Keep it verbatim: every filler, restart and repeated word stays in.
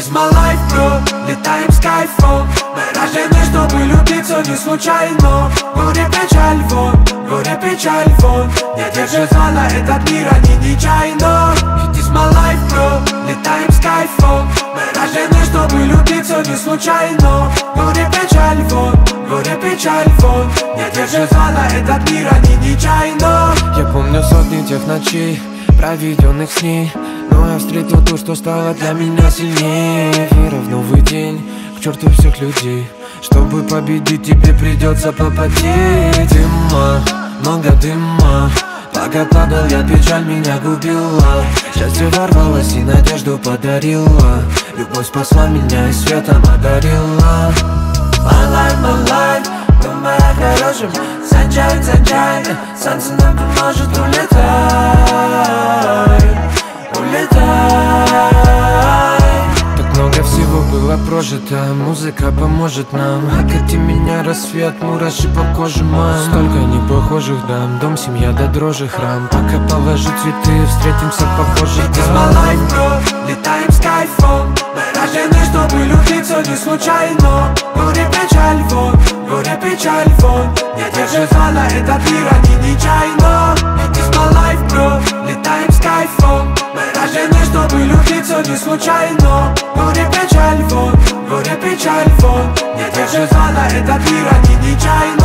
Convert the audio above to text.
is my life, bro, летаем с кайфом. Мы рождены, чтобы любиться не случайно. Горе, печаль, вон, горе, печаль, вон. Не держит на этот мир, они нечаянно. It is my life, bro, летаем с кайфом. Мы рождены, чтобы любиться не случайно. Горе, печаль, вон, горе, печаль, вон. Не держит на этот мир, они нечаянно. Я помню сотни тех ночей, проведенных с ней, но я встретил то, что стало для меня сильнее. Вера в новый день, к черту всех людей. Чтобы победить, тебе придется попотеть. Дыма, много дыма. Пока падал я, печаль меня губила. Счастье ворвалось и надежду подарила. Любовь спасла меня и светом одарила. My life, my life, думай о хорошем. Sunshine, sunshine, солнце нам поможет. Улетай, улетай. Так много всего было прожито, музыка поможет нам. Окати меня, рассвет, мураши по коже, мам. Столько непохожих дам, дом, семья до дрожи, храм. Пока положу цветы, встретимся попозже. It is my life, bro, летаем с кайфом. Мы рождены, чтобы любиться не случайно. Горе, печаль, вон, горе, печаль, вон. Не держит на этот мир, они нечаянно. It is my life, bro, летаем с кайфом. Мы рождены, чтобы любиться не случайно. Горе, печаль, вон, горе, печаль, вон. Не держит на этот мир, они нечаянно.